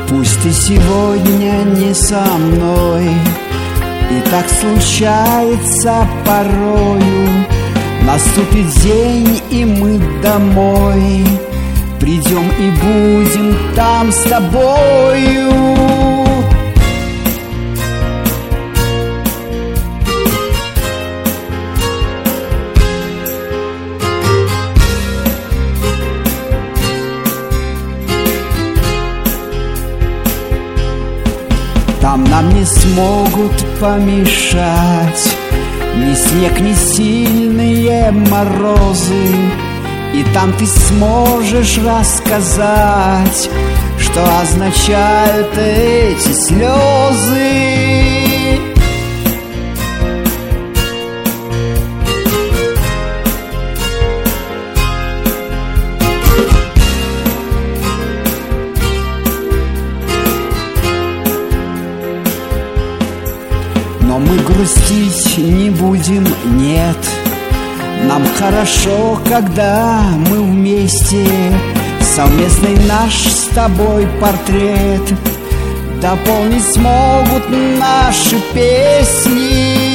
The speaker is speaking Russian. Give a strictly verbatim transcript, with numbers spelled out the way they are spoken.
Пусть ты сегодня не со мной, и так случается порою. Наступит день, и мы домой придем и будем там с тобою. Там нам не смогут помешать ни снег, ни сильные морозы. И там ты сможешь рассказать, что означают эти слезы. Но мы грустить не будем, нет. Нам хорошо, когда мы вместе. Совместный наш с тобой портрет дополнить смогут наши песни.